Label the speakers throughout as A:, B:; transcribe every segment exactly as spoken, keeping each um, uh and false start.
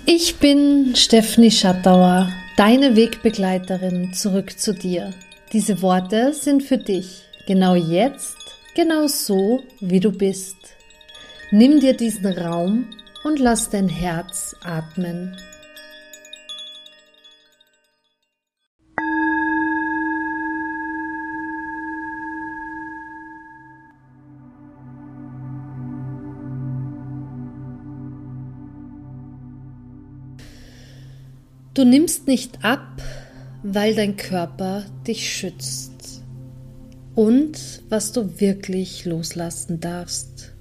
A: Ich bin Stefanie Schattauer, deine Wegbegleiterin zurück zu dir. Diese Worte sind für dich, genau jetzt, genau so, wie du bist. Nimm dir diesen Raum und lass dein Herz atmen. Du nimmst nicht ab, weil dein Körper dich schützt und was du wirklich loslassen darfst.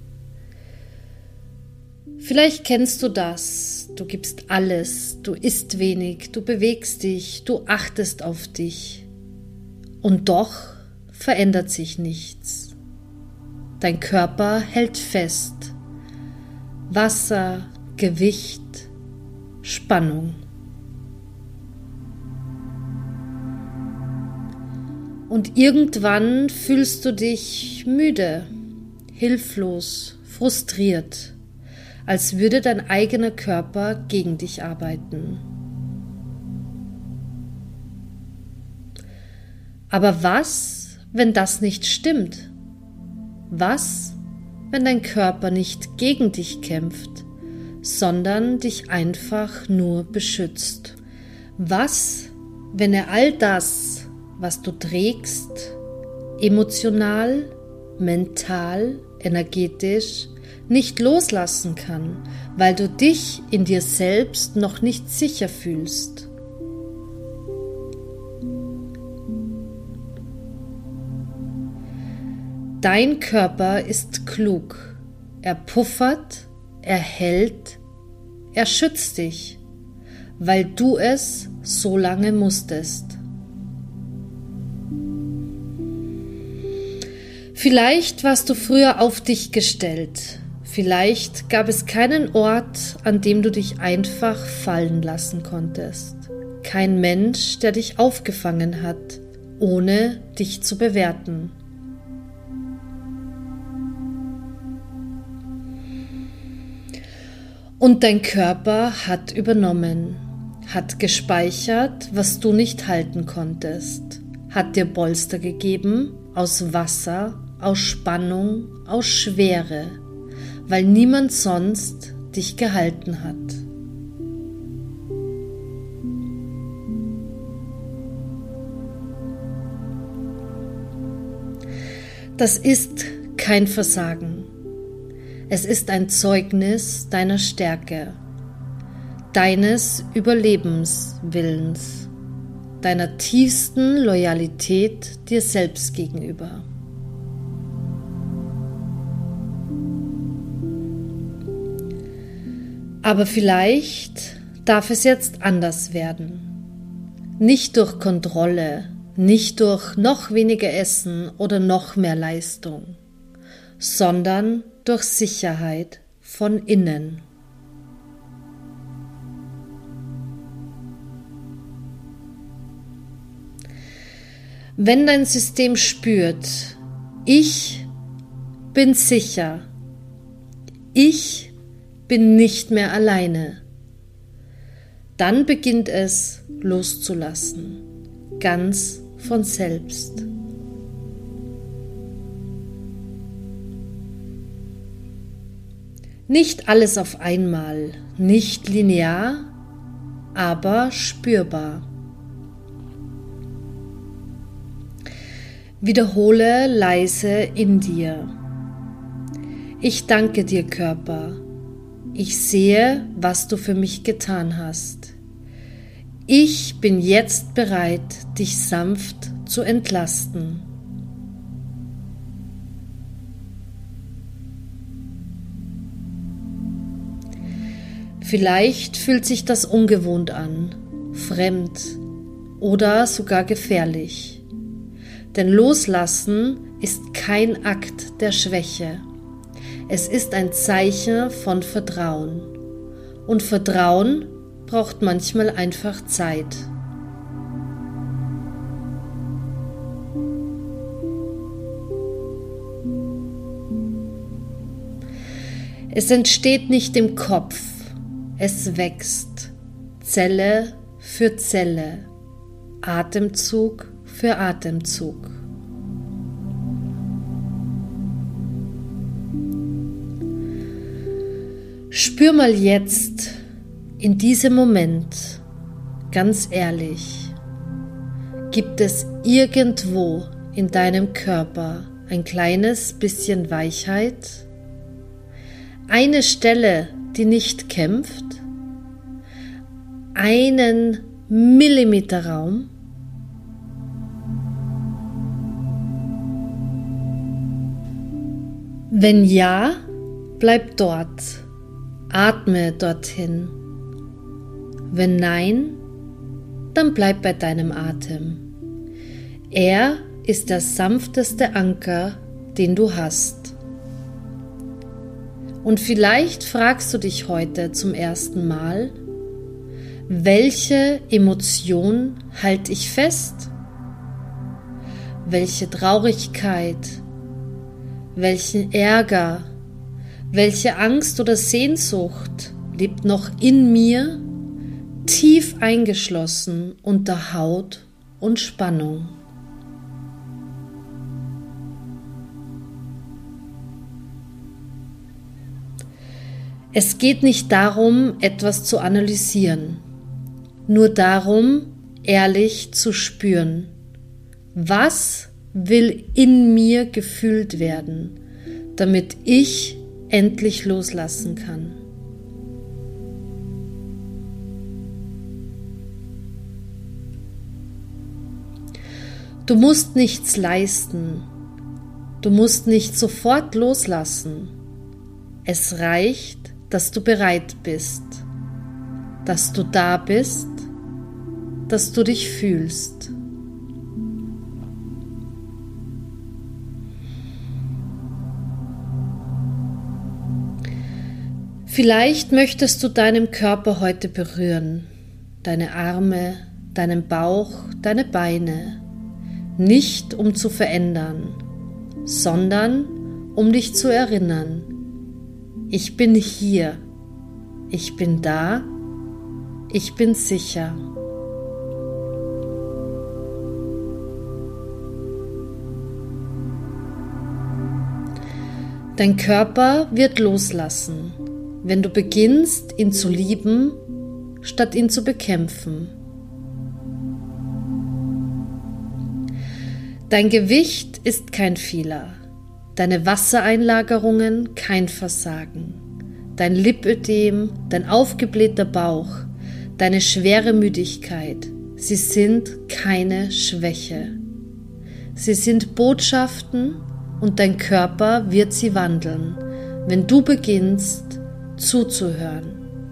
A: Vielleicht kennst du das, du gibst alles, du isst wenig, du bewegst dich, du achtest auf dich und doch verändert sich nichts. Dein Körper hält fest. Wasser, Gewicht, Spannung. Und irgendwann fühlst du dich müde, hilflos, frustriert, als würde dein eigener Körper gegen dich arbeiten. Aber was, wenn das nicht stimmt? Was, wenn dein Körper nicht gegen dich kämpft, sondern dich einfach nur beschützt? Was, wenn er all das, was du trägst, emotional, mental, energetisch, nicht loslassen kann, weil du dich in dir selbst noch nicht sicher fühlst? Dein Körper ist klug. Er puffert, er hält, er schützt dich, weil du es so lange musstest. Vielleicht warst du früher auf dich gestellt. Vielleicht gab es keinen Ort, an dem du dich einfach fallen lassen konntest. Kein Mensch, der dich aufgefangen hat, ohne dich zu bewerten. Und dein Körper hat übernommen, hat gespeichert, was du nicht halten konntest, hat dir Polster gegeben aus Wasser, aus Spannung, aus Schwere, weil niemand sonst dich gehalten hat. Das ist kein Versagen. Es ist ein Zeugnis deiner Stärke, deines Überlebenswillens, deiner tiefsten Loyalität dir selbst gegenüber. Aber vielleicht darf es jetzt anders werden. Nicht durch Kontrolle, nicht durch noch weniger Essen oder noch mehr Leistung, sondern durch Sicherheit von innen. Wenn dein System spürt, ich bin sicher, ich bin nicht mehr alleine, dann beginnt es loszulassen, ganz von selbst. Nicht alles auf einmal, nicht linear, aber spürbar. Wiederhole leise in dir. Ich danke dir, Körper. Ich sehe, was du für mich getan hast. Ich bin jetzt bereit, dich sanft zu entlasten. Vielleicht fühlt sich das ungewohnt an, fremd oder sogar gefährlich. Denn Loslassen ist kein Akt der Schwäche. Es ist ein Zeichen von Vertrauen. Und Vertrauen braucht manchmal einfach Zeit. Es entsteht nicht im Kopf, Es wächst, Zelle für Zelle, Atemzug für Atemzug. Spür mal jetzt in diesem Moment, ganz ehrlich, gibt es irgendwo in deinem Körper ein kleines bisschen Weichheit? Eine Stelle, die nicht kämpft? Einen Millimeter Raum? Wenn ja, bleib dort. Atme dorthin. Wenn nein, dann bleib bei deinem Atem. Er ist der sanfteste Anker, den du hast. Und vielleicht fragst du dich heute zum ersten Mal, welche Emotion halte ich fest? Welche Traurigkeit, welchen Ärger, welche Angst oder Sehnsucht lebt noch in mir, tief eingeschlossen unter Haut und Spannung? Es geht nicht darum, etwas zu analysieren, nur darum, ehrlich zu spüren. Was will in mir gefühlt werden, damit ich endlich loslassen kann? Du musst nichts leisten. Du musst nicht sofort loslassen. Es reicht, dass du bereit bist, dass du da bist, dass du dich fühlst. Vielleicht möchtest du deinen Körper heute berühren, deine Arme, deinen Bauch, deine Beine, nicht um zu verändern, sondern um dich zu erinnern: Ich bin hier, ich bin da, ich bin sicher. Dein Körper wird loslassen, wenn du beginnst, ihn zu lieben, statt ihn zu bekämpfen. Dein Gewicht ist kein Fehler, deine Wassereinlagerungen kein Versagen, dein Lipödem, dein aufgeblähter Bauch, deine schwere Müdigkeit, sie sind keine Schwäche. Sie sind Botschaften und dein Körper wird sie wandeln, wenn du beginnst zuzuhören.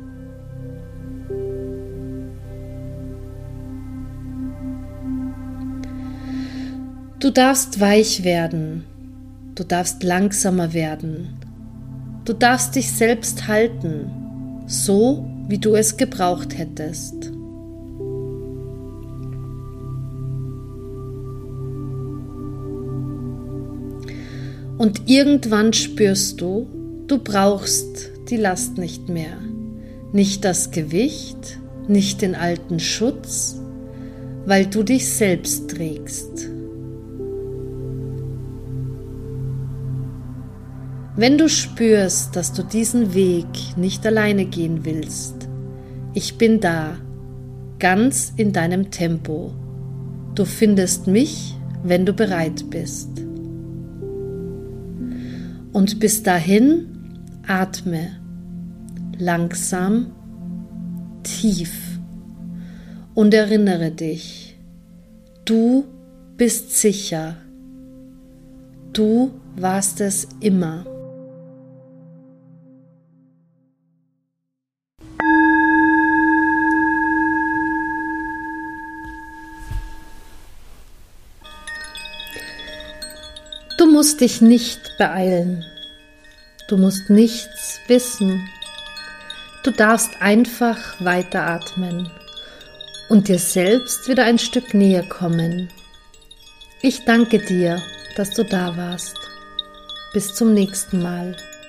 A: Du darfst weich werden, du darfst langsamer werden, du darfst dich selbst halten, so wie du es gebraucht hättest. Und irgendwann spürst du, du brauchst die Last nicht mehr, nicht das Gewicht, nicht den alten Schutz, weil du dich selbst trägst. Wenn du spürst, dass du diesen Weg nicht alleine gehen willst, ich bin da, ganz in deinem Tempo. Du findest mich, wenn du bereit bist. Und bis dahin atme langsam, tief und erinnere dich, du bist sicher, du warst es immer. Du musst dich nicht beeilen. Du musst nichts wissen. Du darfst einfach weiteratmen und dir selbst wieder ein Stück näher kommen. Ich danke dir, dass du da warst. Bis zum nächsten Mal.